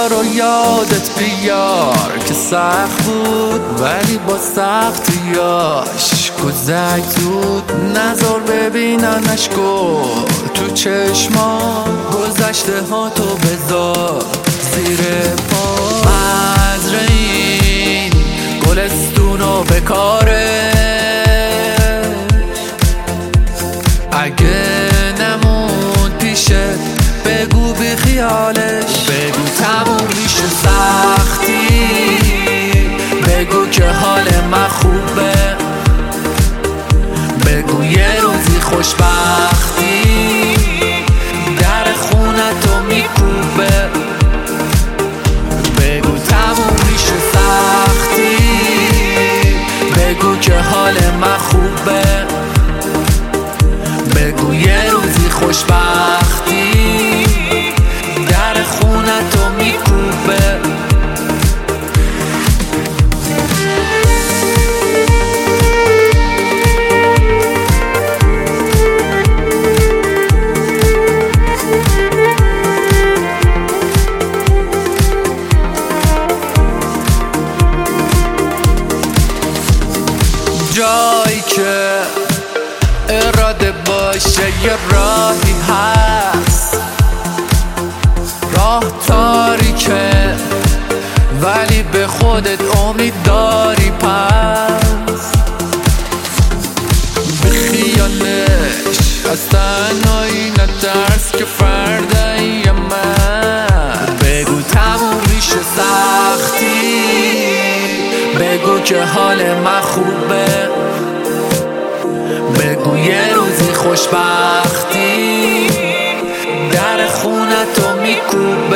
رو یادت بیار که سخت بود ولی با سختیاش گذشت زود. نظر ببیننش گل تو چشما، گذشته ها تو بذار زیر پا. مزرعه این گلستونو بکاره، اگه نمون پیشت بگو بی خیالش. بگو تموم میشه سختی، بگو که حال من خوبه، بگو یه روزی خوشبختی در خونتو میکوبه. بگو تموم میشه سختی، بگو که حال من خوبه، بگو یه روزی خوشبختی در خونتو میکوبه. جایی که اراده باشه یه راهی هست، راه تاریکه ولی به خودت امید داری. پس به خیالش از تنهایی نترس که فردایی من. بگو تموم میشه سختی، بگو که حال من خوبه، بگو یه روزی خوشبختی در خونتو میکوبه.